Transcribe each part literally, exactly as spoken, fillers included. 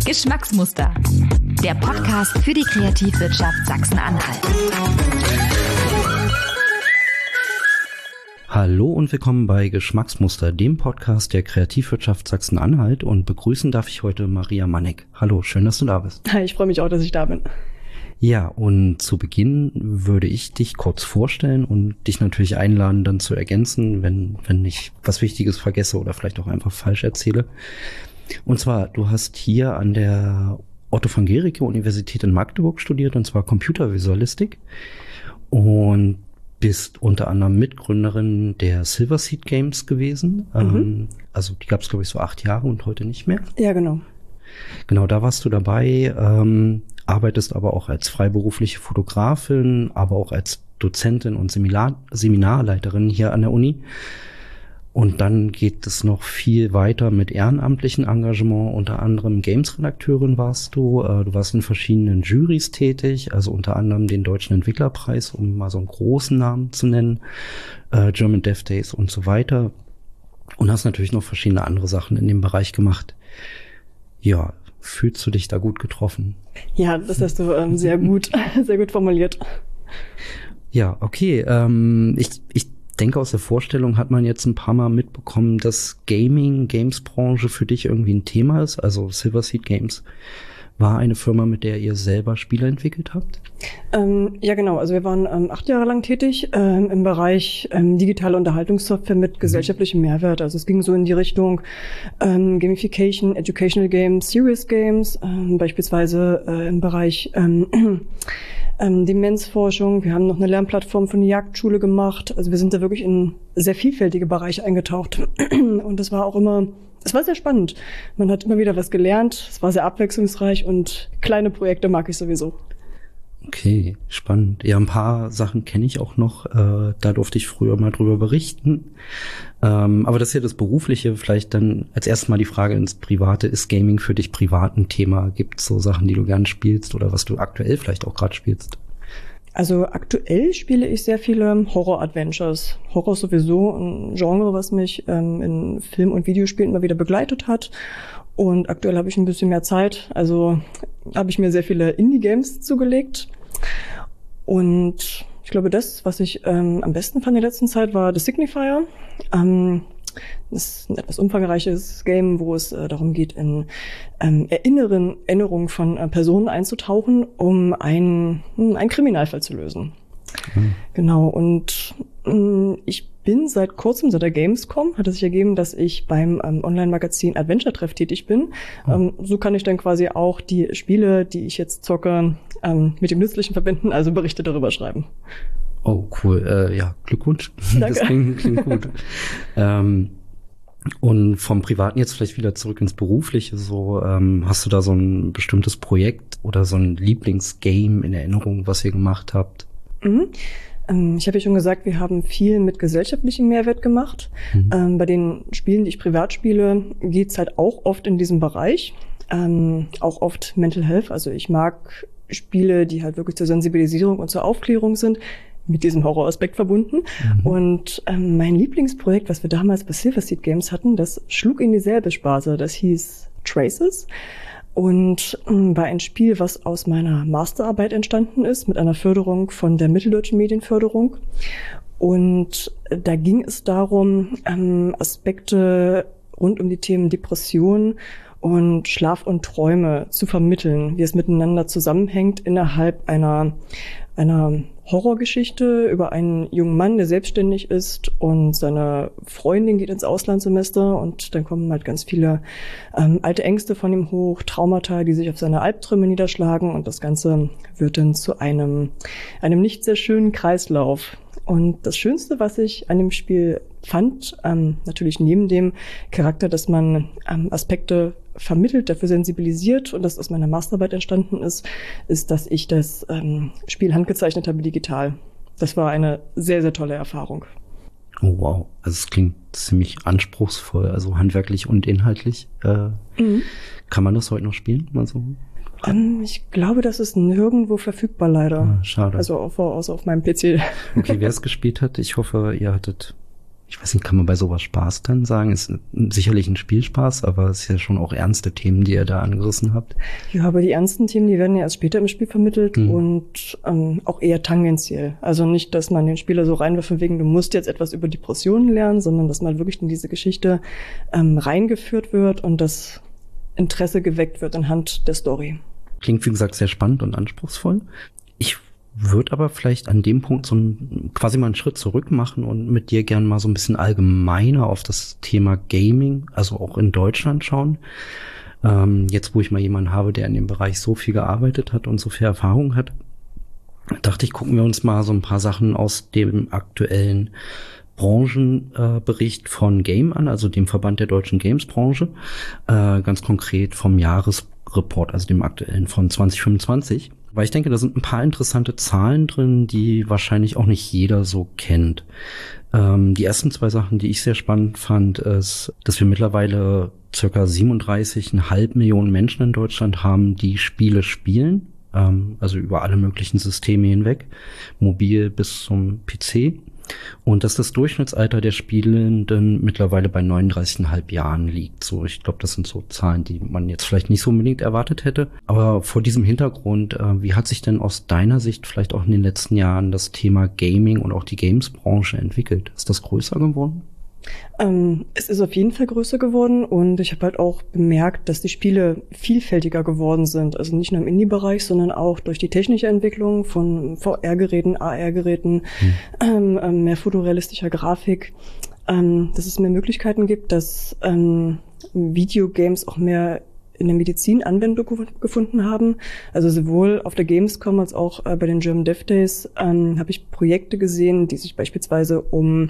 Geschmacksmuster, der Podcast für die Kreativwirtschaft Sachsen-Anhalt. Hallo und willkommen bei Geschmacksmuster, dem Podcast der Kreativwirtschaft Sachsen-Anhalt, und begrüßen darf ich heute Maria Manneck. Hallo, schön, dass du da bist. Hi, ich freue mich auch, dass ich da bin. Ja, und zu Beginn würde ich dich kurz vorstellen und dich natürlich einladen, dann zu ergänzen, wenn, wenn ich was Wichtiges vergesse oder vielleicht auch einfach falsch erzähle. Und zwar, du hast hier an der Otto von Guericke Universität in Magdeburg studiert, und zwar Computervisualistik, und bist unter anderem Mitgründerin der Silverseed Games gewesen. Mhm. Ähm, also die gab es, glaube ich, so acht Jahre und heute nicht mehr. Ja, genau. Genau, da warst du dabei, ähm, arbeitest aber auch als freiberufliche Fotografin, aber auch als Dozentin und Seminar- Seminarleiterin hier an der Uni. Und dann geht es noch viel weiter mit ehrenamtlichem Engagement. Unter anderem Games-Redakteurin warst du. Äh, du warst in verschiedenen Jurys tätig, also unter anderem den Deutschen Entwicklerpreis, um mal so einen großen Namen zu nennen, äh, German Dev Days und so weiter. Und hast natürlich noch verschiedene andere Sachen in dem Bereich gemacht. Ja, fühlst du dich da gut getroffen? Ja, das hast du ähm, sehr gut, sehr gut formuliert. Ja, okay. Ähm, ich, ich denke, aus der Vorstellung hat man jetzt ein paar Mal mitbekommen, dass Gaming, Games-Branche für dich irgendwie ein Thema ist. Also Silverseed Games war eine Firma, mit der ihr selber Spiele entwickelt habt? Ähm, ja, genau. Also wir waren ähm, acht Jahre lang tätig ähm, im Bereich ähm, digitale Unterhaltungssoftware mit gesellschaftlichem Mehrwert. Also es ging so in die Richtung ähm, Gamification, Educational Games, Serious Games, ähm, beispielsweise äh, im Bereich ähm, ähm, Demenzforschung. Wir haben noch eine Lernplattform für eine Jagdschule gemacht. Also wir sind da wirklich in sehr vielfältige Bereiche eingetaucht. Und das war auch immer Es war sehr spannend. Man hat immer wieder was gelernt. Es war sehr abwechslungsreich und kleine Projekte mag ich sowieso. Okay, spannend. Ja, ein paar Sachen kenne ich auch noch. Äh, da durfte ich früher mal drüber berichten. Ähm, aber das ist ja das Berufliche. Vielleicht dann als erstes mal die Frage ins Private. Ist Gaming für dich privat ein Thema? Gibt es so Sachen, die du gern spielst oder was du aktuell vielleicht auch gerade spielst? Also aktuell spiele ich sehr viele Horror-Adventures. Horror ist sowieso ein Genre, was mich ähm, in Film- und Videospielen immer wieder begleitet hat. Und aktuell habe ich ein bisschen mehr Zeit. Also habe ich mir sehr viele Indie-Games zugelegt. Und ich glaube, das, was ich ähm, am besten fand in der letzten Zeit, war The Signifier. Ähm, Das ist ein etwas umfangreiches Game, wo es äh, darum geht, in ähm, Erinneren, Erinnerungen von äh, Personen einzutauchen, um einen, einen Kriminalfall zu lösen. Mhm. Genau, und mh, ich bin seit kurzem, seit der Gamescom, hat es sich ergeben, dass ich beim ähm, Online-Magazin Adventure Treff tätig bin. Mhm. Ähm, so kann ich dann quasi auch die Spiele, die ich jetzt zocke, ähm, mit dem Nützlichen verbinden, also Berichte darüber schreiben. Oh, cool. Äh, ja, Glückwunsch. Danke. Das klingt, klingt gut. ähm, und vom Privaten jetzt vielleicht wieder zurück ins Berufliche. So, ähm, hast du da so ein bestimmtes Projekt oder so ein Lieblingsgame in Erinnerung, was ihr gemacht habt? Mhm. Ähm, ich habe ja schon gesagt, wir haben viel mit gesellschaftlichem Mehrwert gemacht. Mhm. Ähm, bei den Spielen, die ich privat spiele, geht's halt auch oft in diesem Bereich. Ähm, auch oft Mental Health. Also ich mag Spiele, die halt wirklich zur Sensibilisierung und zur Aufklärung sind, mit diesem Horroraspekt verbunden. Mhm. Und ähm, mein Lieblingsprojekt, was wir damals bei Silverseed Games hatten, das schlug in dieselbe Sparte. Das hieß Traces und ähm, war ein Spiel, was aus meiner Masterarbeit entstanden ist, mit einer Förderung von der Mitteldeutschen Medienförderung. Und äh, da ging es darum, ähm, Aspekte rund um die Themen Depression und Schlaf und Träume zu vermitteln, wie es miteinander zusammenhängt innerhalb einer einer Horrorgeschichte über einen jungen Mann, der selbstständig ist und seine Freundin geht ins Auslandssemester und dann kommen halt ganz viele ähm, alte Ängste von ihm hoch, Traumata, die sich auf seine Albträume niederschlagen und das Ganze wird dann zu einem einem nicht sehr schönen Kreislauf. Und das Schönste, was ich an dem Spiel fand, ähm, natürlich neben dem Charakter, dass man ähm, Aspekte vermittelt, dafür sensibilisiert und das aus meiner Masterarbeit entstanden ist, ist, dass ich das ähm, Spiel handgezeichnet habe digital. Das war eine sehr, sehr tolle Erfahrung. Oh wow, also es klingt ziemlich anspruchsvoll, also handwerklich und inhaltlich. Äh, mhm. Kann man das heute noch spielen? Mal so? Um, ich glaube, das ist nirgendwo verfügbar, leider. Ah, schade. Also außer auf, auf meinem P C. Okay, wer es gespielt hat, ich hoffe, ihr hattet ich weiß nicht, kann man bei sowas Spaß dann sagen? Ist sicherlich ein Spielspaß, aber es ist ja schon auch ernste Themen, die ihr da angerissen habt. Ja, aber die ernsten Themen, die werden ja erst später im Spiel vermittelt mhm. und ähm, auch eher tangentiell. Also nicht, dass man den Spieler so reinwirft von wegen, du musst jetzt etwas über Depressionen lernen, sondern dass man wirklich in diese Geschichte ähm, reingeführt wird und das Interesse geweckt wird anhand der Story. Klingt, wie gesagt, sehr spannend und anspruchsvoll. Ich würde aber vielleicht an dem Punkt so ein, quasi mal einen Schritt zurück machen und mit dir gerne mal so ein bisschen allgemeiner auf das Thema Gaming, also auch in Deutschland schauen. Ähm, jetzt, wo ich mal jemanden habe, der in dem Bereich so viel gearbeitet hat und so viel Erfahrung hat, dachte ich, gucken wir uns mal so ein paar Sachen aus dem aktuellen Branchenbericht äh, von Game an, also dem Verband der deutschen Games-Branche, äh, ganz konkret vom Jahresreport, also dem aktuellen von zwanzig fünfundzwanzig. Weil ich denke, da sind ein paar interessante Zahlen drin, die wahrscheinlich auch nicht jeder so kennt. Ähm, die ersten zwei Sachen, die ich sehr spannend fand, ist, dass wir mittlerweile circa siebenunddreißig Komma fünf Millionen Menschen in Deutschland haben, die Spiele spielen. Ähm, also über alle möglichen Systeme hinweg, mobil bis zum P C. Und dass das Durchschnittsalter der Spielenden mittlerweile bei neununddreißig Komma fünf Jahren liegt. So, ich glaube, das sind so Zahlen, die man jetzt vielleicht nicht so unbedingt erwartet hätte. Aber vor diesem Hintergrund, äh, wie hat sich denn aus deiner Sicht vielleicht auch in den letzten Jahren das Thema Gaming und auch die Games-Branche entwickelt? Ist das größer geworden? Ähm, es ist auf jeden Fall größer geworden und ich habe halt auch bemerkt, dass die Spiele vielfältiger geworden sind. Also nicht nur im Indie-Bereich, sondern auch durch die technische Entwicklung von V R-Geräten, A R-Geräten, hm. ähm, mehr fotorealistischer Grafik, ähm, dass es mehr Möglichkeiten gibt, dass ähm, Videogames auch mehr in der Medizin Anwendung gefunden haben. Also sowohl auf der Gamescom als auch äh, bei den German Dev Days ähm, habe ich Projekte gesehen, die sich beispielsweise um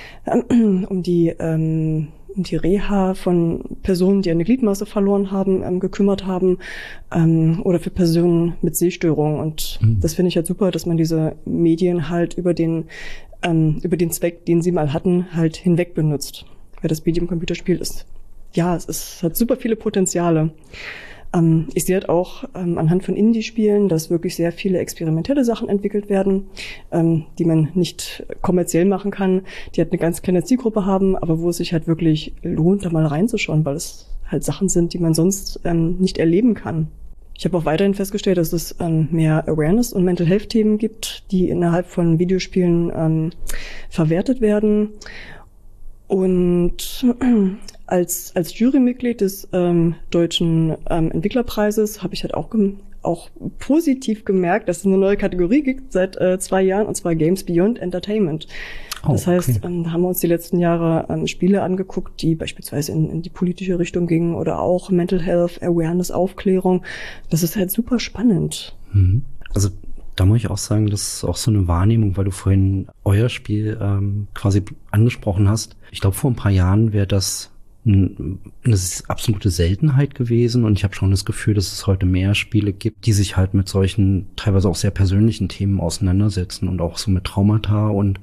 um die ähm, um die Reha von Personen, die eine Gliedmaße verloren haben, ähm, gekümmert haben ähm, oder für Personen mit Sehstörungen. Und mhm. das finde ich halt super, dass man diese Medien halt über den ähm, über den Zweck, den sie mal hatten, halt hinweg benutzt. Weil das Medium Computerspiel ist, ja, es ist, hat super viele Potenziale. Ähm, ich sehe halt auch ähm, anhand von Indie-Spielen, dass wirklich sehr viele experimentelle Sachen entwickelt werden, ähm, die man nicht kommerziell machen kann, die halt eine ganz kleine Zielgruppe haben, aber wo es sich halt wirklich lohnt, da mal reinzuschauen, weil es halt Sachen sind, die man sonst ähm, nicht erleben kann. Ich habe auch weiterhin festgestellt, dass es ähm, mehr Awareness- und Mental Health-Themen gibt, die innerhalb von Videospielen ähm, verwertet werden. Und als als Jurymitglied des ähm, deutschen ähm, Entwicklerpreises habe ich halt auch gem- auch positiv gemerkt, dass es eine neue Kategorie gibt seit äh, zwei Jahren, und zwar Games Beyond Entertainment. Oh, das heißt, okay. ähm, da haben wir uns die letzten Jahre ähm, Spiele angeguckt, die beispielsweise in, in die politische Richtung gingen oder auch Mental Health, Awareness, Aufklärung. Das ist halt super spannend. Mhm. Also da muss ich auch sagen, das ist auch so eine Wahrnehmung, weil du vorhin euer Spiel ähm, quasi angesprochen hast. Ich glaube, vor ein paar Jahren wäre das ein, eine absolute Seltenheit gewesen und ich habe schon das Gefühl, dass es heute mehr Spiele gibt, die sich halt mit solchen teilweise auch sehr persönlichen Themen auseinandersetzen und auch so mit Traumata, und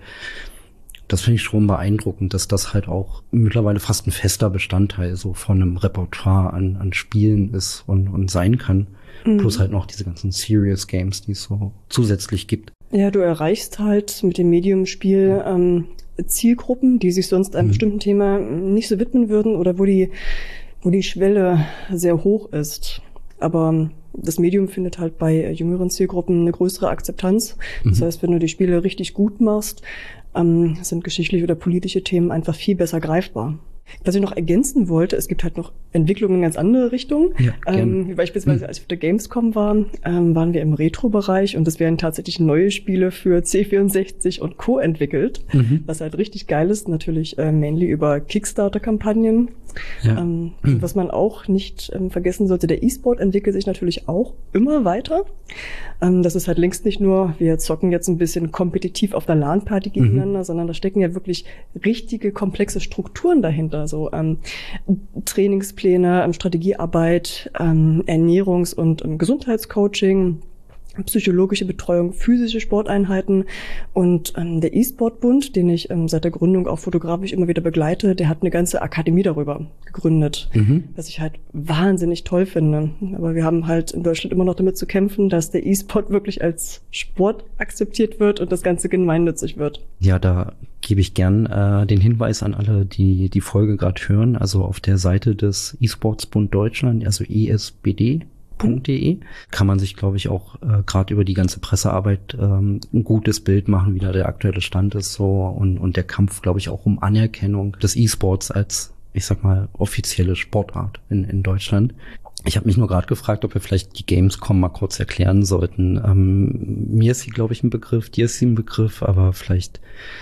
das finde ich schon beeindruckend, dass das halt auch mittlerweile fast ein fester Bestandteil so von einem Repertoire an, an Spielen ist und, und sein kann. Mhm. Plus halt noch diese ganzen Serious Games, die es so zusätzlich gibt. Ja, du erreichst halt mit dem Medium-Spiel ähm, Zielgruppen, die sich sonst einem mhm. bestimmten Thema nicht so widmen würden oder wo die, wo die Schwelle sehr hoch ist. Aber das Medium findet halt bei jüngeren Zielgruppen eine größere Akzeptanz. Mhm. Das heißt, wenn du die Spiele richtig gut machst, ähm, sind geschichtliche oder politische Themen einfach viel besser greifbar. Was ich noch ergänzen wollte, es gibt halt noch Entwicklungen in ganz andere Richtungen. Ja, ähm, wie beispielsweise, als wir auf der Gamescom waren, ähm, waren wir im Retro-Bereich und es werden tatsächlich neue Spiele für C vierundsechzig und Co. entwickelt, mhm. was halt richtig geil ist, natürlich äh, mainly über Kickstarter-Kampagnen. Ja. Ähm, mhm. Was man auch nicht ähm, vergessen sollte, der E-Sport entwickelt sich natürlich auch immer weiter. Ähm, das ist halt längst nicht nur, wir zocken jetzt ein bisschen kompetitiv auf der LAN-Party gegeneinander, mhm. sondern da stecken ja wirklich richtige, komplexe Strukturen dahinter. Also ähm, Trainingspläne, ähm, Strategiearbeit, ähm, Ernährungs- und ähm, Gesundheitscoaching, psychologische Betreuung, physische Sporteinheiten. Und ähm, der E-Sport-Bund, den ich ähm, seit der Gründung auch fotografisch immer wieder begleite, der hat eine ganze Akademie darüber gegründet, mhm. was ich halt wahnsinnig toll finde. Aber wir haben halt in Deutschland immer noch damit zu kämpfen, dass der E-Sport wirklich als Sport akzeptiert wird und das Ganze gemeinnützig wird. Ja, da gebe ich gern äh, den Hinweis an alle, die die Folge gerade hören. Also auf der Seite des E-Sports-Bund Deutschland, also e s b d punkt d e, kann man sich, glaube ich, auch äh, gerade über die ganze Pressearbeit ähm, ein gutes Bild machen, wie da der aktuelle Stand ist so und und der Kampf, glaube ich, auch um Anerkennung des E-Sports als, ich sag mal, offizielle Sportart in in Deutschland. Ich habe mich nur gerade gefragt, ob wir vielleicht die Gamescom mal kurz erklären sollten. Ähm, mir ist sie, glaube ich, ein Begriff, dir ist sie ein Begriff, aber vielleicht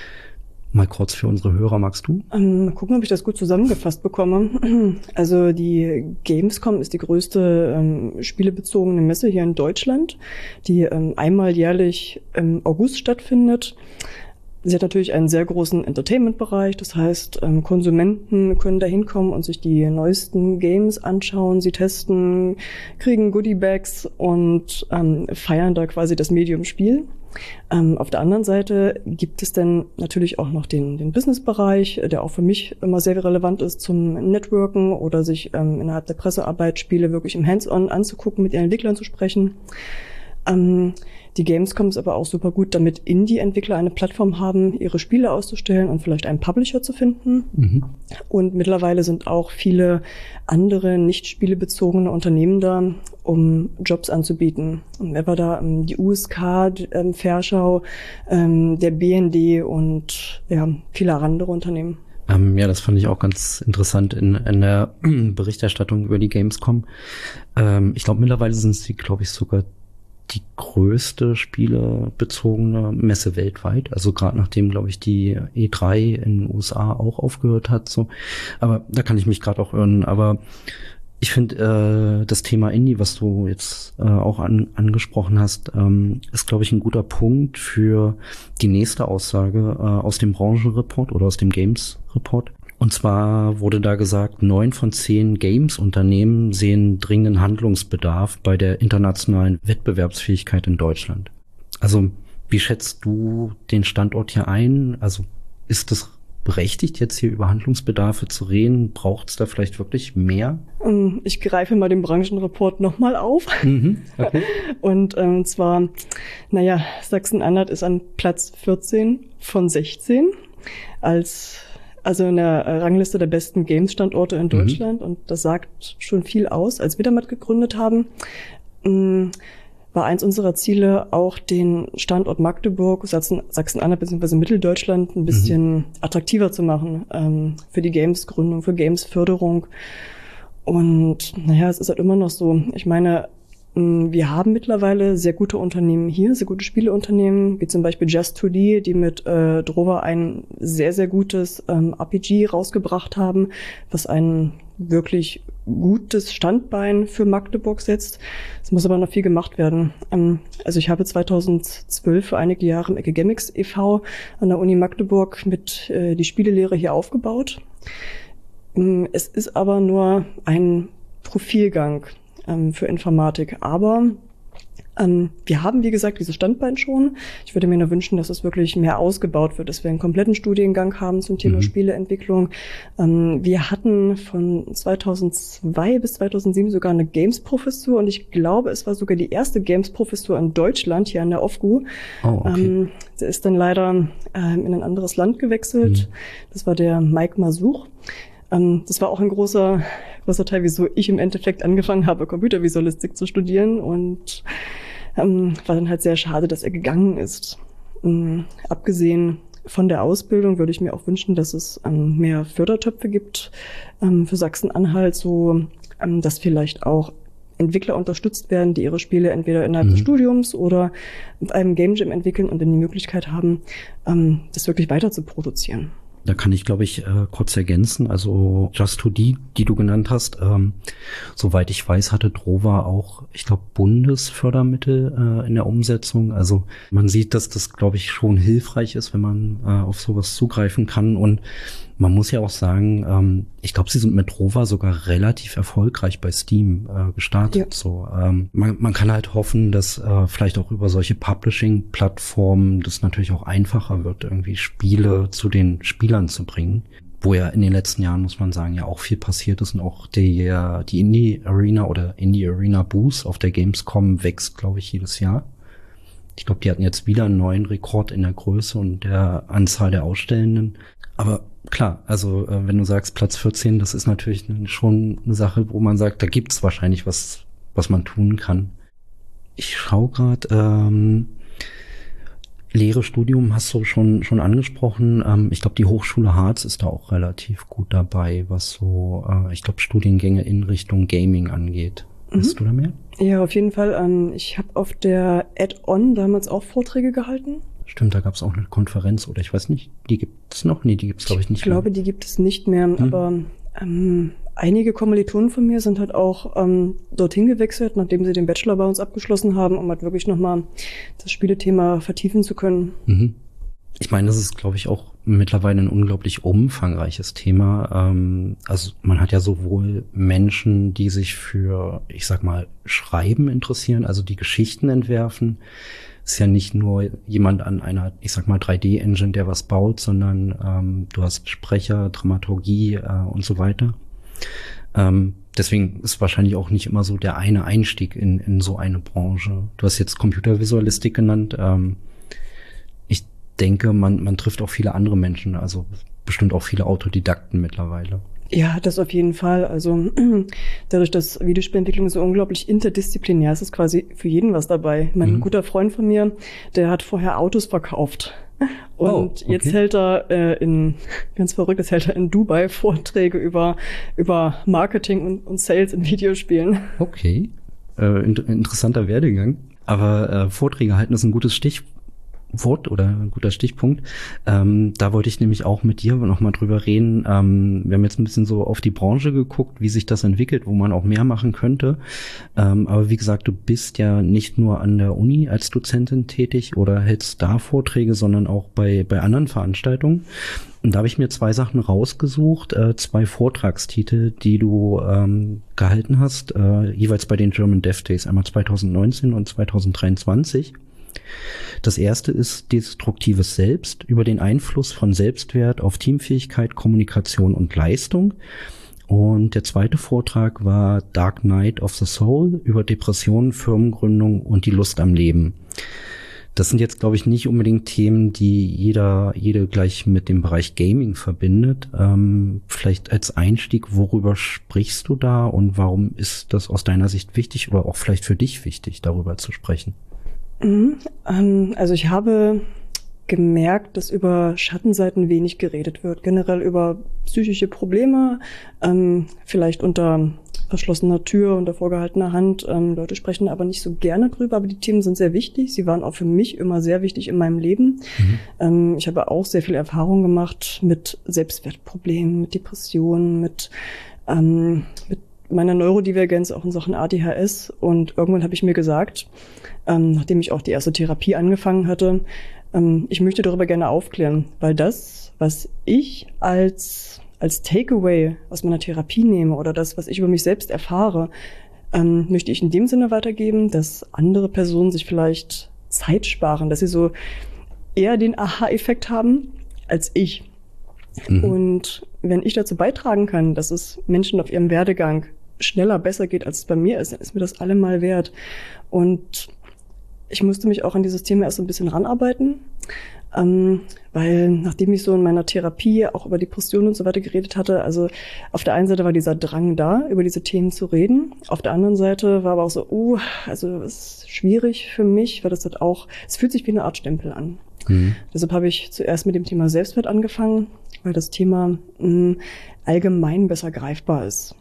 mal kurz für unsere Hörer, magst du? Ähm, mal gucken, ob ich das gut zusammengefasst bekomme. Also die Gamescom ist die größte ähm, spielebezogene Messe hier in Deutschland, die ähm, einmal jährlich im August stattfindet. Sie hat natürlich einen sehr großen Entertainment-Bereich, das heißt, ähm, Konsumenten können da hinkommen und sich die neuesten Games anschauen, sie testen, kriegen Goodie-Bags und ähm, feiern da quasi das Medium Spiel. Ähm, auf der anderen Seite gibt es dann natürlich auch noch den, den Business-Bereich, der auch für mich immer sehr relevant ist zum Networken oder sich ähm, innerhalb der Pressearbeit Spiele wirklich im Hands-on anzugucken, mit ihren Entwicklern zu sprechen. Ähm, die Gamescom ist aber auch super gut, damit Indie-Entwickler eine Plattform haben, ihre Spiele auszustellen und vielleicht einen Publisher zu finden. Mhm. Und mittlerweile sind auch viele andere nicht spielebezogene Unternehmen da, um Jobs anzubieten. Und wer war da? Die U S K, ähm, Fairschau, ähm, der B N D und ja, viele andere Unternehmen. Ähm, ja, das fand ich auch ganz interessant in, in der Berichterstattung über die Gamescom. Ähm, ich glaube, mittlerweile sind sie, glaube ich, sogar die größte spielebezogene Messe weltweit. Also gerade nachdem, glaube ich, die E drei in den U S A auch aufgehört hat. So, aber da kann ich mich gerade auch irren. Aber ich finde, äh, das Thema Indie, was du jetzt äh, auch an, angesprochen hast, ähm, ist, glaube ich, ein guter Punkt für die nächste Aussage äh, aus dem Branchenreport oder aus dem Games-Report. Und zwar wurde da gesagt, neun von zehn Games-Unternehmen sehen dringenden Handlungsbedarf bei der internationalen Wettbewerbsfähigkeit in Deutschland. Also, wie schätzt du den Standort hier ein? Also, ist es berechtigt, jetzt hier über Handlungsbedarfe zu reden? Braucht es da vielleicht wirklich mehr? Ich greife mal den Branchenreport nochmal auf. Mhm, okay. Und ähm, zwar, naja, Sachsen-Anhalt ist an Platz vierzehn von sechzehn als Also in der Rangliste der besten Games-Standorte in Deutschland. Mhm. Und das sagt schon viel aus. Als wir damit gegründet haben, war eins unserer Ziele auch, den Standort Magdeburg, Sachsen-Anhalt bzw. Mitteldeutschland ein bisschen mhm. attraktiver zu machen ähm, für die Games-Gründung, für Games-Förderung. Und naja, es ist halt immer noch so. Ich meine, wir haben mittlerweile sehr gute Unternehmen hier, sehr gute Spieleunternehmen, wie zum Beispiel Just two D, die mit äh, Drover ein sehr, sehr gutes ähm, R P G rausgebracht haben, was ein wirklich gutes Standbein für Magdeburg setzt. Es muss aber noch viel gemacht werden. Ähm, also ich habe zweitausendzwölf für einige Jahre im Academics e V an der Uni Magdeburg mit äh, die Spielelehre hier aufgebaut. Ähm, es ist aber nur ein Profilgang für Informatik. Aber ähm, wir haben, wie gesagt, dieses Standbein schon. Ich würde mir nur wünschen, dass es wirklich mehr ausgebaut wird, dass wir einen kompletten Studiengang haben zum Thema mhm. Spieleentwicklung. Ähm, wir hatten von zweitausendzwei bis zweitausendsieben sogar eine Games-Professur und ich glaube, es war sogar die erste Games-Professur in Deutschland, hier an der O F G U. Oh, okay. ähm, sie ist dann leider ähm, in ein anderes Land gewechselt. Mhm. Das war der Mike Masuch. Das war auch ein großer, großer Teil, wieso ich im Endeffekt angefangen habe, Computervisualistik zu studieren und ähm, war dann halt sehr schade, dass er gegangen ist. Ähm, abgesehen von der Ausbildung würde ich mir auch wünschen, dass es ähm, mehr Fördertöpfe gibt ähm, für Sachsen-Anhalt, so ähm, dass vielleicht auch Entwickler unterstützt werden, die ihre Spiele entweder innerhalb mhm. des Studiums oder mit einem Game Jam entwickeln und dann die Möglichkeit haben, ähm, das wirklich weiter zu produzieren. Da kann ich, glaube ich, äh, kurz ergänzen. Also Just two D, die du genannt hast, ähm, soweit ich weiß, hatte Drover auch, ich glaube, Bundesfördermittel äh, in der Umsetzung. Also man sieht, dass das, glaube ich, schon hilfreich ist, wenn man äh, auf sowas zugreifen kann. Und man muss ja auch sagen, ähm, ich glaube, sie sind mit Drover sogar relativ erfolgreich bei Steam äh, gestartet. Ja. So, ähm, man, man kann halt hoffen, dass äh, vielleicht auch über solche Publishing-Plattformen das natürlich auch einfacher wird, irgendwie Spiele zu den Spielern zu bringen. Wo ja in den letzten Jahren, muss man sagen, ja auch viel passiert ist und auch die, die Indie Arena oder Indie Arena Booth auf der Gamescom wächst, glaube ich, jedes Jahr. Ich glaube, die hatten jetzt wieder einen neuen Rekord in der Größe und der Anzahl der Ausstellenden. Aber klar, also äh, wenn du sagst Platz vierzehn, das ist natürlich schon eine Sache, wo man sagt, da gibt's wahrscheinlich was, was man tun kann. Ich schaue gerade, ähm, Lehre, Studium hast du schon schon angesprochen. Ähm, ich glaube, die Hochschule Harz ist da auch relativ gut dabei, was so, äh, ich glaube, Studiengänge in Richtung Gaming angeht. Mhm. Weißt du da mehr? Ja, auf jeden Fall. Ähm, ich habe auf der Add-on damals auch Vorträge gehalten. Stimmt, da gab es auch eine Konferenz oder ich weiß nicht, die gibt es noch? Nee, die gibt es glaube ich nicht Ich glaube, mehr. die gibt es nicht mehr, hm. aber ähm, einige Kommilitonen von mir sind halt auch ähm, dorthin gewechselt, nachdem sie den Bachelor bei uns abgeschlossen haben, um halt wirklich nochmal das Spielethema vertiefen zu können. Mhm. Ich meine, das ist, glaube ich, auch mittlerweile ein unglaublich umfangreiches Thema. Ähm, also man hat ja sowohl Menschen, die sich für, ich sag mal, Schreiben interessieren, also die Geschichten entwerfen. Es ist ja nicht nur jemand an einer, ich sag mal, drei D-Engine, der was baut, sondern ähm, du hast Sprecher, Dramaturgie äh, und so weiter. Ähm, deswegen ist wahrscheinlich auch nicht immer so der eine Einstieg in, in so eine Branche. Du hast jetzt Computervisualistik genannt. Ähm, ich denke, man, man trifft auch viele andere Menschen, also bestimmt auch viele Autodidakten mittlerweile. Ja, das auf jeden Fall. Also dadurch, dass Videospielentwicklung so unglaublich interdisziplinär ist, ist quasi für jeden was dabei. Mein mhm. guter Freund von mir, der hat vorher Autos verkauft. Und oh, okay. jetzt hält er äh, in, ganz verrückt, jetzt hält er in Dubai Vorträge über, über Marketing und, und Sales in Videospielen. Okay, äh, in, interessanter Werdegang. Aber äh, Vorträge halten ist ein gutes Stichwort oder ein guter Stichpunkt. Ähm, da wollte ich nämlich auch mit dir noch mal drüber reden. Ähm, wir haben jetzt ein bisschen so auf die Branche geguckt, wie sich das entwickelt, wo man auch mehr machen könnte. Ähm, aber wie gesagt, du bist ja nicht nur an der Uni als Dozentin tätig oder hältst da Vorträge, sondern auch bei, bei anderen Veranstaltungen. Und da habe ich mir zwei Sachen rausgesucht, äh, zwei Vortragstitel, die du ähm, gehalten hast, äh, jeweils bei den German Dev Days, einmal zwanzig neunzehn und zwanzig dreiundzwanzig. Das erste ist Destruktives Selbst über den Einfluss von Selbstwert auf Teamfähigkeit, Kommunikation und Leistung. Und der zweite Vortrag war Dark Night of the Soul über Depressionen, Firmengründung und die Lust am Leben. Das sind jetzt, glaube ich, nicht unbedingt Themen, die jeder, jede gleich mit dem Bereich Gaming verbindet. Ähm, vielleicht als Einstieg, worüber sprichst du da und warum ist das aus deiner Sicht wichtig oder auch vielleicht für dich wichtig, darüber zu sprechen? Also ich habe gemerkt, dass über Schattenseiten wenig geredet wird. Generell über psychische Probleme, ähm, vielleicht unter verschlossener Tür, unter vorgehaltener Hand. Ähm, Leute sprechen aber nicht so gerne drüber, aber die Themen sind sehr wichtig. Sie waren auch für mich immer sehr wichtig in meinem Leben. Mhm. Ähm, ich habe auch sehr viel Erfahrung gemacht mit Selbstwertproblemen, mit Depressionen, mit, ähm, mit meiner Neurodivergenz, auch in Sachen A D H S. Und irgendwann habe ich mir gesagt, ähm, nachdem ich auch die erste Therapie angefangen hatte, ähm, ich möchte darüber gerne aufklären, weil das, was ich als, als Takeaway aus meiner Therapie nehme oder das, was ich über mich selbst erfahre, ähm, möchte ich in dem Sinne weitergeben, dass andere Personen sich vielleicht Zeit sparen, dass sie so eher den Aha-Effekt haben als ich. Mhm. Und wenn ich dazu beitragen kann, dass es Menschen auf ihrem Werdegang schneller, besser geht, als es bei mir ist, dann ist mir das allemal wert. Und ich musste mich auch an dieses Thema erst so ein bisschen ranarbeiten, ähm, weil nachdem ich so in meiner Therapie auch über Depressionen und so weiter geredet hatte, also auf der einen Seite war dieser Drang da, über diese Themen zu reden. Auf der anderen Seite war aber auch so, oh, also es ist schwierig für mich, weil das halt auch, es fühlt sich wie eine Art Stempel an. Mhm. Deshalb habe ich zuerst mit dem Thema Selbstwert angefangen, weil das Thema mh, allgemein besser greifbar ist.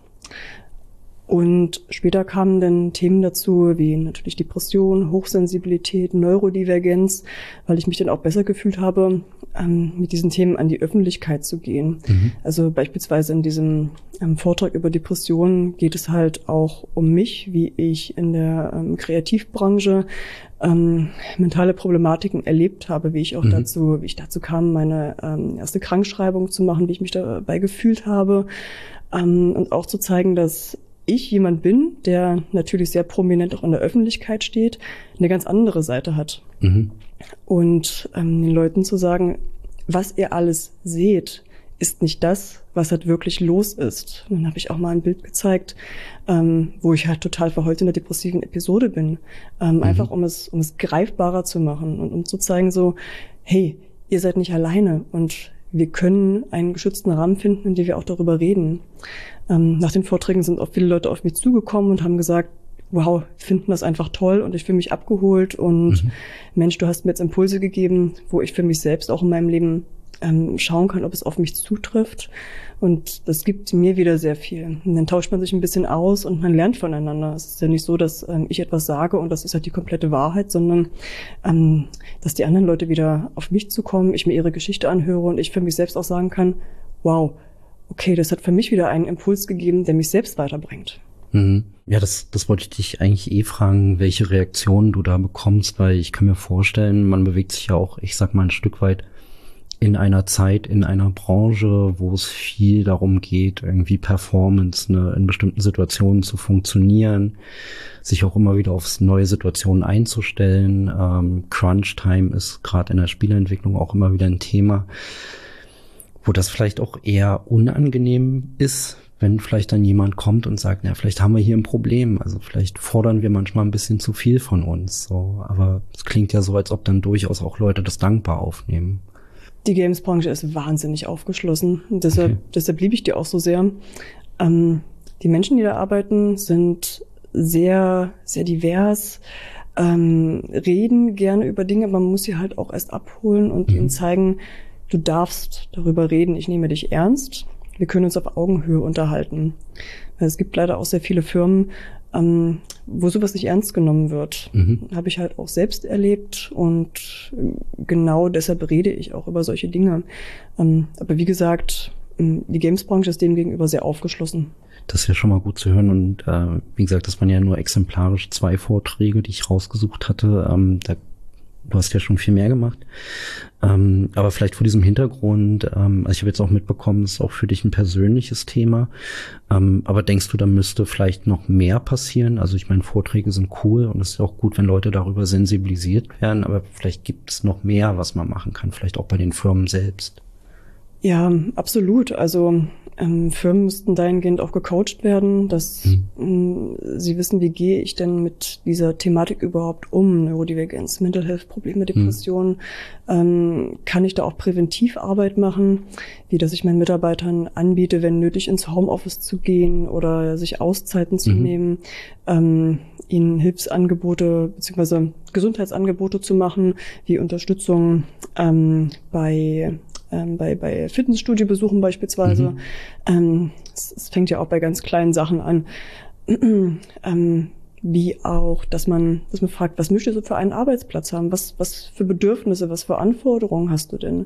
Und später kamen dann Themen dazu, wie natürlich Depression, Hochsensibilität, Neurodivergenz, weil ich mich dann auch besser gefühlt habe, ähm, mit diesen Themen an die Öffentlichkeit zu gehen. Mhm. Also beispielsweise in diesem ähm, Vortrag über Depressionen geht es halt auch um mich, wie ich in der ähm, Kreativbranche ähm, mentale Problematiken erlebt habe, wie ich auch mhm. dazu, wie ich dazu kam, meine ähm, erste Krankschreibung zu machen, wie ich mich dabei gefühlt habe, ähm, und auch zu zeigen, dass ich jemand bin, der natürlich sehr prominent auch in der Öffentlichkeit steht, eine ganz andere Seite hat. Mhm. Und ähm, den Leuten zu sagen, was ihr alles seht, ist nicht das, was halt wirklich los ist. Und dann habe ich auch mal ein Bild gezeigt, ähm, wo ich halt total verheult in der depressiven Episode bin. Ähm, mhm. Einfach um es, um es greifbarer zu machen und um zu zeigen so, hey, ihr seid nicht alleine und wir können einen geschützten Rahmen finden, in dem wir auch darüber reden. Ähm, nach den Vorträgen sind auch viele Leute auf mich zugekommen und haben gesagt, wow, finden das einfach toll und ich fühle mich abgeholt und mhm. Mensch, du hast mir jetzt Impulse gegeben, wo ich für mich selbst auch in meinem Leben ähm, schauen kann, ob es auf mich zutrifft. Und das gibt mir wieder sehr viel. Und dann tauscht man sich ein bisschen aus und man lernt voneinander. Es ist ja nicht so, dass ähm, ich etwas sage und das ist halt die komplette Wahrheit, sondern ähm, dass die anderen Leute wieder auf mich zukommen, ich mir ihre Geschichte anhöre und ich für mich selbst auch sagen kann, wow, okay, das hat für mich wieder einen Impuls gegeben, der mich selbst weiterbringt. Mhm. Ja, das, das wollte ich dich eigentlich eh fragen, welche Reaktionen du da bekommst, weil ich kann mir vorstellen, man bewegt sich ja auch, ich sag mal, ein Stück weit in einer Zeit, in einer Branche, wo es viel darum geht, irgendwie Performance, ne, in bestimmten Situationen zu funktionieren, sich auch immer wieder auf neue Situationen einzustellen. Ähm, Crunch-Time ist gerade in der Spieleentwicklung auch immer wieder ein Thema, wo das vielleicht auch eher unangenehm ist, wenn vielleicht dann jemand kommt und sagt, ja, vielleicht haben wir hier ein Problem, also vielleicht fordern wir manchmal ein bisschen zu viel von uns, so. Aber es klingt ja so, als ob dann durchaus auch Leute das dankbar aufnehmen. Die Games-Branche ist wahnsinnig aufgeschlossen. Und deshalb, okay. deshalb liebe ich die auch so sehr. Ähm, die Menschen, die da arbeiten, sind sehr, sehr divers, ähm, reden gerne über Dinge, aber man muss sie halt auch erst abholen und mhm. ihnen zeigen, du darfst darüber reden, ich nehme dich ernst. Wir können uns auf Augenhöhe unterhalten. Es gibt leider auch sehr viele Firmen, ähm, wo sowas nicht ernst genommen wird. Mhm. Habe ich halt auch selbst erlebt und genau deshalb rede ich auch über solche Dinge. Ähm, aber wie gesagt, die Games-Branche ist dem gegenüber sehr aufgeschlossen. Das ist ja schon mal gut zu hören und äh, wie gesagt, das waren ja nur exemplarisch zwei Vorträge, die ich rausgesucht hatte. Ähm, da Du hast ja schon viel mehr gemacht. Ähm, aber vielleicht vor diesem Hintergrund, ähm, also ich habe jetzt auch mitbekommen, das ist auch für dich ein persönliches Thema. Ähm, aber denkst du, da müsste vielleicht noch mehr passieren? Also ich meine, Vorträge sind cool und es ist auch gut, wenn Leute darüber sensibilisiert werden. Aber vielleicht gibt es noch mehr, was man machen kann, vielleicht auch bei den Firmen selbst. Ja, absolut. Also ähm, Firmen müssten dahingehend auch gecoacht werden, dass hm. mh, sie wissen, wie gehe ich denn mit dieser Thematik überhaupt um, Neurodivergenz, Mental Health Probleme, Depressionen. Hm. Ähm, kann ich da auch Präventivarbeit machen, wie dass ich meinen Mitarbeitern anbiete, wenn nötig, ins Homeoffice zu gehen oder sich Auszeiten zu mhm. nehmen, ähm, ihnen Hilfsangebote bzw. Gesundheitsangebote zu machen, wie Unterstützung ähm, bei Ähm, bei, bei Fitnessstudiobesuchen beispielsweise. Mhm. Ähm, es, es fängt ja auch bei ganz kleinen Sachen an. ähm, wie auch, dass man, dass man fragt, was möchtest du für einen Arbeitsplatz haben? Was, was für Bedürfnisse, was für Anforderungen hast du denn?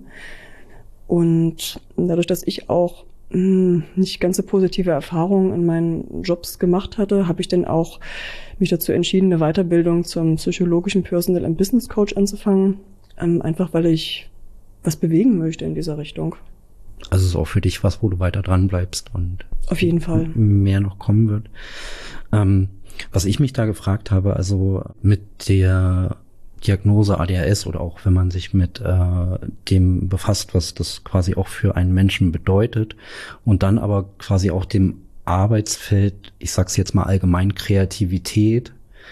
Und dadurch, dass ich auch mh, nicht ganz so positive Erfahrungen in meinen Jobs gemacht hatte, habe ich dann auch mich dazu entschieden, eine Weiterbildung zum psychologischen Personal and Business Coach anzufangen. Ähm, einfach weil ich was bewegen möchte in dieser Richtung. Also ist auch für dich was, wo du weiter dran bleibst und auf jeden Fall mehr noch kommen wird. Ähm, was ich mich da gefragt habe, also mit der Diagnose A D H S oder auch wenn man sich mit äh, dem befasst, was das quasi auch für einen Menschen bedeutet und dann aber quasi auch dem Arbeitsfeld, ich sag's jetzt mal allgemein Kreativität,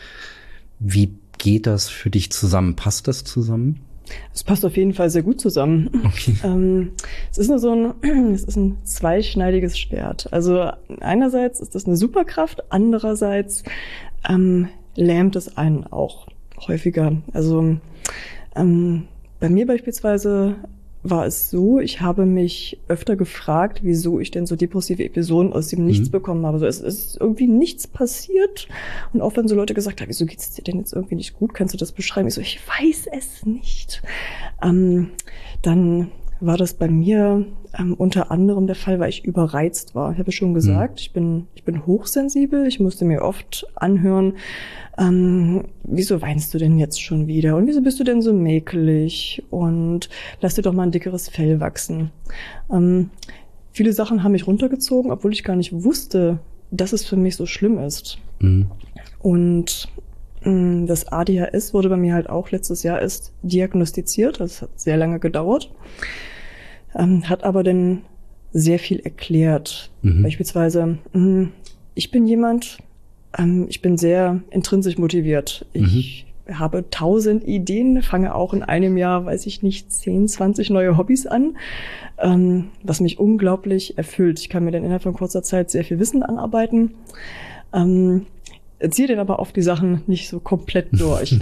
wie geht das für dich zusammen? Passt das zusammen? Es passt auf jeden Fall sehr gut zusammen. Okay. Ähm, es ist nur so ein, es ist ein zweischneidiges Schwert. Also einerseits ist das eine Superkraft, andererseits ähm, lähmt es einen auch häufiger. Also ähm, bei mir beispielsweise war es so, ich habe mich öfter gefragt, wieso ich denn so depressive Episoden aus dem Nichts mhm. bekommen habe. So, es ist irgendwie nichts passiert. Und auch wenn so Leute gesagt haben, wieso geht's dir denn jetzt irgendwie nicht gut? Kannst du das beschreiben? Ich so, ich weiß es nicht. Ähm, dann war das bei mir ähm, unter anderem der Fall, weil ich überreizt war. Ich habe schon gesagt, mhm. ich bin ich bin hochsensibel. Ich musste mir oft anhören, ähm, wieso weinst du denn jetzt schon wieder? Und wieso bist du denn so mäkelig? Und lass dir doch mal ein dickeres Fell wachsen. Ähm, viele Sachen haben mich runtergezogen, obwohl ich gar nicht wusste, dass es für mich so schlimm ist. Mhm. Und mh, das A D H S wurde bei mir halt auch letztes Jahr erst diagnostiziert. Das hat sehr lange gedauert. Ähm, hat aber dann sehr viel erklärt. Mhm. Beispielsweise, mh, ich bin jemand, ähm, ich bin sehr intrinsisch motiviert. Ich mhm. habe tausend Ideen, fange auch in einem Jahr, weiß ich nicht, zehn, zwanzig neue Hobbys an, ähm, was mich unglaublich erfüllt. Ich kann mir dann innerhalb von kurzer Zeit sehr viel Wissen anarbeiten, ähm, ziehe dann aber oft die Sachen nicht so komplett durch.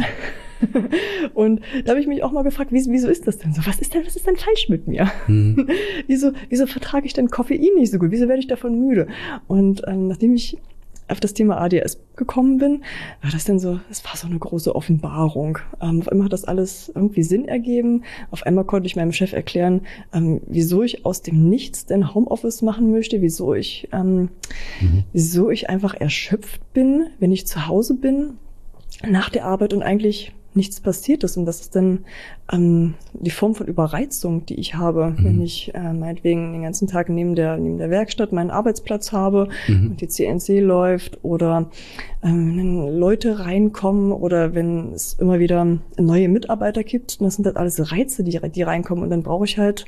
Und da habe ich mich auch mal gefragt, wieso, wieso ist das denn so? Was ist denn, was ist denn falsch mit mir? Mhm. wieso, wieso vertrage ich denn Koffein nicht so gut? Wieso werde ich davon müde? Und ähm, nachdem ich auf das Thema A D S gekommen bin, war das dann so, es war so eine große Offenbarung. Ähm, auf einmal hat das alles irgendwie Sinn ergeben. Auf einmal konnte ich meinem Chef erklären, ähm, wieso ich aus dem Nichts denn Homeoffice machen möchte, wieso ich, ähm, mhm. wieso ich einfach erschöpft bin, wenn ich zu Hause bin, nach der Arbeit und eigentlich nichts passiert ist. Und das ist dann ähm, die Form von Überreizung, die ich habe, mhm. wenn ich äh, meinetwegen den ganzen Tag neben der neben der Werkstatt meinen Arbeitsplatz habe mhm. und die C N C läuft oder ähm, wenn Leute reinkommen oder wenn es immer wieder neue Mitarbeiter gibt. Und das sind halt alles Reize, die, die reinkommen. Und dann brauche ich halt,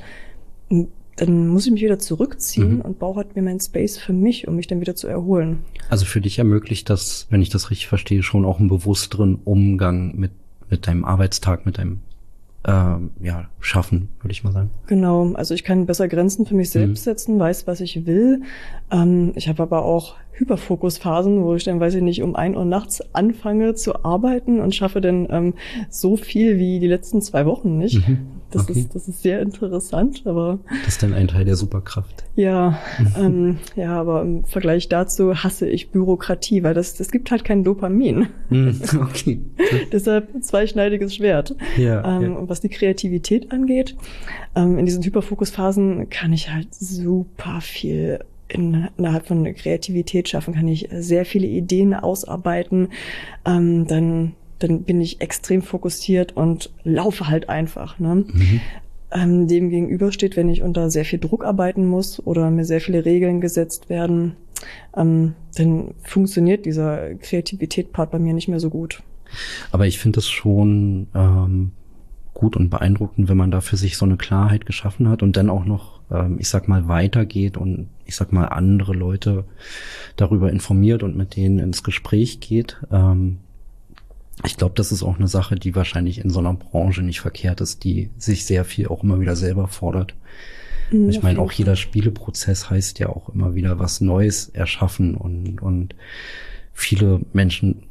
dann muss ich mich wieder zurückziehen mhm. und brauche halt mir meinen Space für mich, um mich dann wieder zu erholen. Also für dich ermöglicht das, wenn ich das richtig verstehe, schon auch einen bewussteren Umgang mit mit deinem Arbeitstag, mit deinem ähm, ja, Schaffen, würde ich mal sagen. Genau, also ich kann besser Grenzen für mich selbst mhm. setzen, weiß, was ich will. Ähm, ich habe aber auch Hyperfokusphasen, wo ich dann, weiß ich nicht, um ein Uhr nachts anfange zu arbeiten und schaffe dann ähm, so viel wie die letzten zwei Wochen nicht. Mhm. Das, okay. ist, das ist sehr interessant, aber... Das ist dann ein Teil der Superkraft. Ja, ähm, ja, aber im Vergleich dazu hasse ich Bürokratie, weil das, das gibt halt kein Dopamin. Okay. Deshalb ein zweischneidiges Schwert. Ja, ähm, ja. Und was die Kreativität angeht, ähm, in diesen Hyperfokusphasen kann ich halt super viel in, innerhalb von Kreativität schaffen, kann ich sehr viele Ideen ausarbeiten, ähm, dann dann bin ich extrem fokussiert und laufe halt einfach. Ne? Mhm. Ähm, dem gegenüber steht, wenn ich unter sehr viel Druck arbeiten muss oder mir sehr viele Regeln gesetzt werden, ähm, dann funktioniert dieser Kreativität-Part bei mir nicht mehr so gut. Aber ich finde es schon ähm, gut und beeindruckend, wenn man da für sich so eine Klarheit geschaffen hat und dann auch noch, ähm, ich sag mal, weitergeht und ich sag mal, andere Leute darüber informiert und mit denen ins Gespräch geht. Ähm, Ich glaube, das ist auch eine Sache, die wahrscheinlich in so einer Branche nicht verkehrt ist, die sich sehr viel auch immer wieder selber fordert. Mhm, ich meine, auch jeder Spieleprozess heißt ja auch immer wieder was Neues erschaffen und und viele Menschen,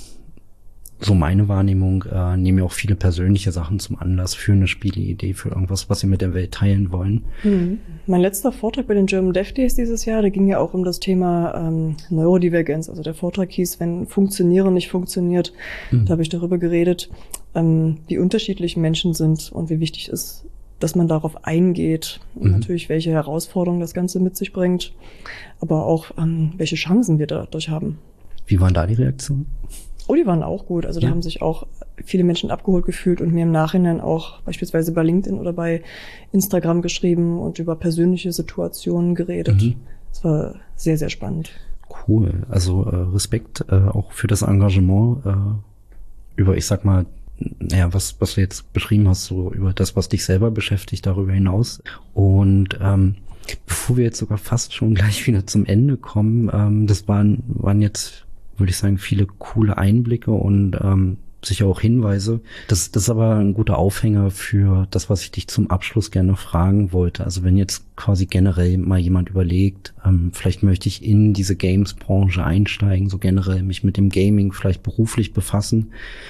so meine Wahrnehmung, äh, nehmen ja auch viele persönliche Sachen zum Anlass für eine Spieleidee, für irgendwas, was sie mit der Welt teilen wollen. Mhm. Mein letzter Vortrag bei den German Dev Days dieses Jahr, da ging ja auch um das Thema ähm, Neurodivergenz. Also der Vortrag hieß, wenn Funktionieren nicht funktioniert. Mhm. Da habe ich darüber geredet, ähm, wie unterschiedlich Menschen sind und wie wichtig es ist, dass man darauf eingeht. Und mhm. natürlich, welche Herausforderungen das Ganze mit sich bringt, aber auch ähm, welche Chancen wir dadurch haben. Wie waren da die Reaktionen? Oh, die waren auch gut. Also da ja. haben sich auch viele Menschen abgeholt gefühlt und mir im Nachhinein auch beispielsweise bei LinkedIn oder bei Instagram geschrieben und über persönliche Situationen geredet. Mhm. Das war sehr, sehr spannend. Cool. Also äh, Respekt äh, auch für das Engagement äh, über, ich sag mal, naja, was, was du jetzt beschrieben hast, so über das, was dich selber beschäftigt, darüber hinaus. Und ähm, bevor wir jetzt sogar fast schon gleich wieder zum Ende kommen, ähm, das waren, waren jetzt, würde ich sagen, viele coole Einblicke und ähm, sicher auch Hinweise. Das, das ist aber ein guter Aufhänger für das, was ich dich zum Abschluss gerne fragen wollte. Also wenn jetzt quasi generell mal jemand überlegt, ähm, vielleicht möchte ich in diese Games-Branche einsteigen, so generell mich mit dem Gaming vielleicht beruflich befassen.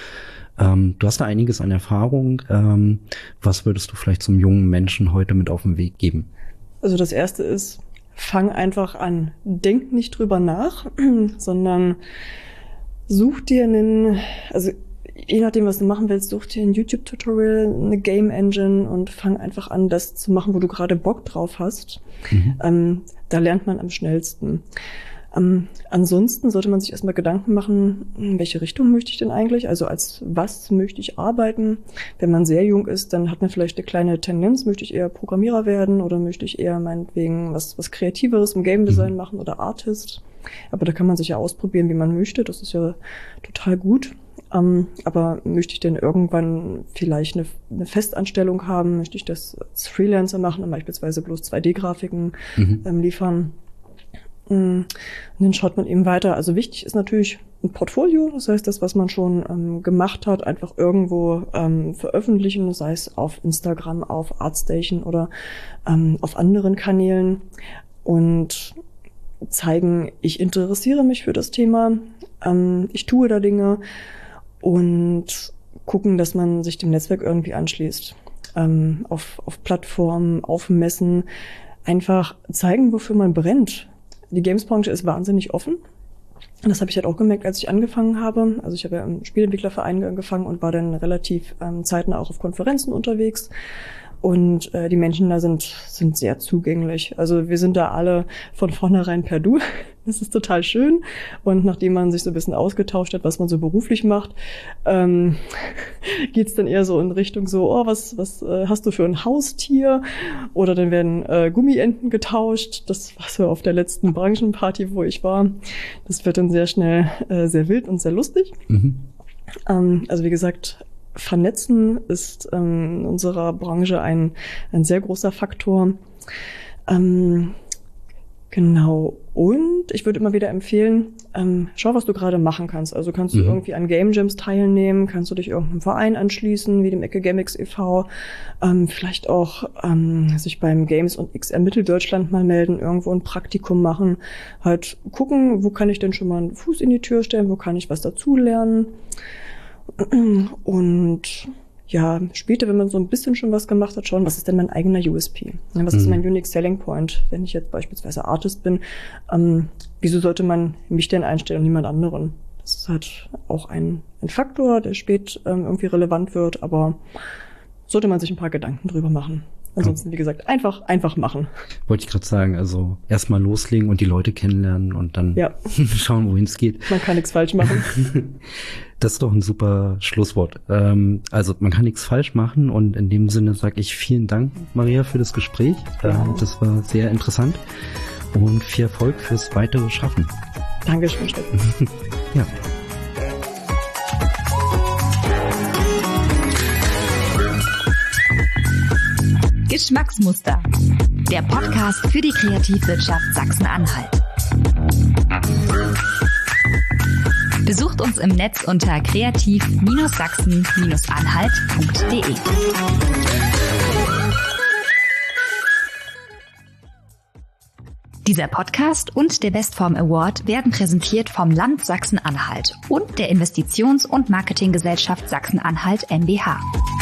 Ähm, du hast da einiges an Erfahrung. Ähm, was würdest du vielleicht zum jungen Menschen heute mit auf den Weg geben? Also das Erste ist, fang einfach an. Denk nicht drüber nach, sondern such dir einen, also je nachdem, was du machen willst, such dir ein YouTube-Tutorial, eine Game Engine und fang einfach an, das zu machen, wo du gerade Bock drauf hast. Mhm. Ähm, da lernt man am schnellsten. Ähm, ansonsten sollte man sich erstmal Gedanken machen, in welche Richtung möchte ich denn eigentlich? Also als was möchte ich arbeiten? Wenn man sehr jung ist, dann hat man vielleicht eine kleine Tendenz, möchte ich eher Programmierer werden oder möchte ich eher meinetwegen was, was Kreativeres im Game Design machen oder Artist. Aber da kann man sich ja ausprobieren, wie man möchte. Das ist ja total gut. Ähm, aber möchte ich denn irgendwann vielleicht eine, eine Festanstellung haben? Möchte ich das als Freelancer machen und beispielsweise bloß zwei D-Grafiken mhm. ähm, liefern? Und dann schaut man eben weiter. Also wichtig ist natürlich ein Portfolio, das heißt, das, was man schon ähm, gemacht hat, einfach irgendwo ähm, veröffentlichen, sei es auf Instagram, auf ArtStation oder ähm, auf anderen Kanälen und zeigen, ich interessiere mich für das Thema, ähm, ich tue da Dinge und gucken, dass man sich dem Netzwerk irgendwie anschließt. Ähm, auf, auf Plattformen, auf Messen, einfach zeigen, wofür man brennt. Die Games-Branche ist wahnsinnig offen. Das habe ich halt auch gemerkt, als ich angefangen habe. Also ich habe ja im Spieleentwicklerverein angefangen und war dann relativ ähm, zeitnah auch auf Konferenzen unterwegs. Und äh, die Menschen da sind sind sehr zugänglich. Also wir sind da alle von vornherein per Du. Das ist total schön. Und nachdem man sich so ein bisschen ausgetauscht hat, was man so beruflich macht, ähm, geht's dann eher so in Richtung so, oh, was was äh, hast du für ein Haustier? Oder dann werden äh, Gummienten getauscht. Das war so auf der letzten Branchenparty, wo ich war. Das wird dann sehr schnell äh, sehr wild und sehr lustig. Mhm. Ähm, also wie gesagt, Vernetzen ist ähm, in unserer Branche ein, ein sehr großer Faktor. Ähm, genau. Und ich würde immer wieder empfehlen, ähm, schau, was du gerade machen kannst. Also kannst du mhm. irgendwie an Game Jams teilnehmen, kannst du dich irgendeinem Verein anschließen, wie dem Ecke Gamix e V, ähm, vielleicht auch ähm, sich beim Games und X R Mitteldeutschland mal melden, irgendwo ein Praktikum machen, halt gucken, wo kann ich denn schon mal einen Fuß in die Tür stellen, wo kann ich was dazulernen. Und ja, später, wenn man so ein bisschen schon was gemacht hat, schauen, was ist denn mein eigener U S P? Was mhm. ist mein Unique Selling Point? Wenn ich jetzt beispielsweise Artist bin, ähm, wieso sollte man mich denn einstellen und niemand anderen? Das ist halt auch ein, ein Faktor, der spät ähm, irgendwie relevant wird, aber sollte man sich ein paar Gedanken drüber machen. Ansonsten, wie gesagt, einfach, einfach machen. Wollte ich gerade sagen, also erstmal loslegen und die Leute kennenlernen und dann ja. schauen, wohin es geht. Man kann nichts falsch machen. Das ist doch ein super Schlusswort. Ähm, also man kann nichts falsch machen und in dem Sinne sage ich vielen Dank, Maria, für das Gespräch. Ja. Ähm, das war sehr interessant und viel Erfolg fürs weitere Schaffen. Dankeschön, Steffen. Ja. Geschmacksmuster. Der Podcast für die Kreativwirtschaft Sachsen-Anhalt. Besucht uns im Netz unter kreativ Sachsen Anhalt punkt de. Dieser Podcast und der Bestform Award werden präsentiert vom Land Sachsen-Anhalt und der Investitions- und Marketinggesellschaft Sachsen-Anhalt M B H.